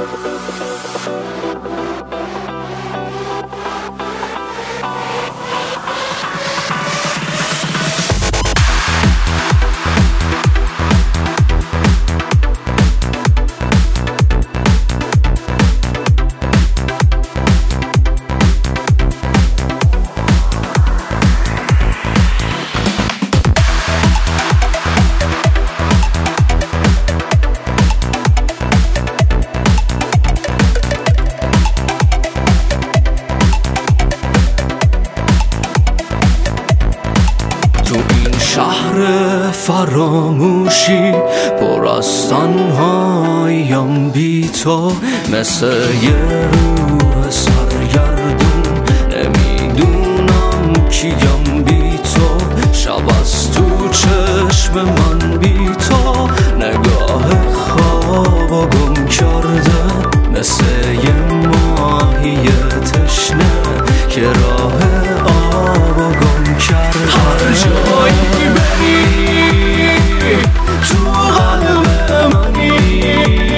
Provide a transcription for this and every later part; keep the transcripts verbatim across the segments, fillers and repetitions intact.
شهر فراموشی پر از تنهاییم بی تو، مثل یه روح سرگردون نمیدونم کیم بی تو. شب از تو چشم من بی تو نگاه خوابو گم کرده، مثل یه ماهی تشنه که راه آبو گم کرده. هر جایی بری تو قلب منی،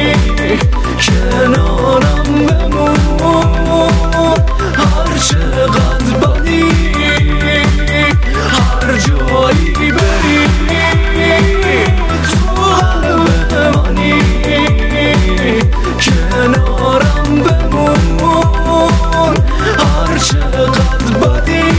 کنارم بمون هر چقدر بدی. هر جایی بری تو قلب منی، کنارم بمون هر چقدر بدی.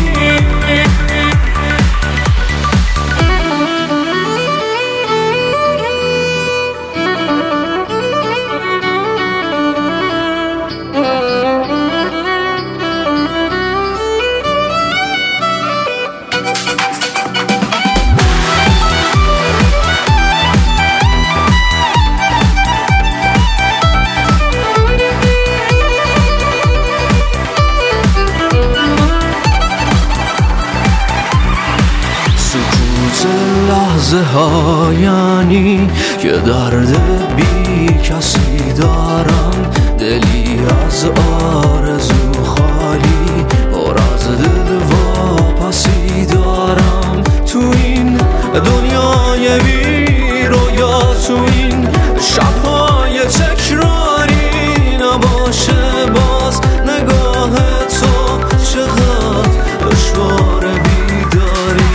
لحظه ها یعنی یه درد بی کسی دارم، دلی از آرزو خالی پر از دل واپسی دارم. تو این دنیای بی رویا، تو این شبهای تکراری نباشه باز نگاه تو چقدر دشوار بیداری.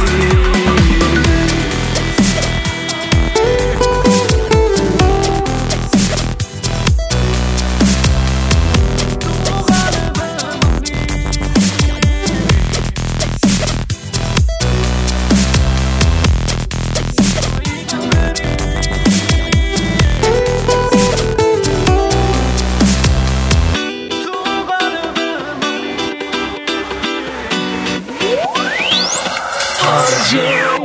Yeah.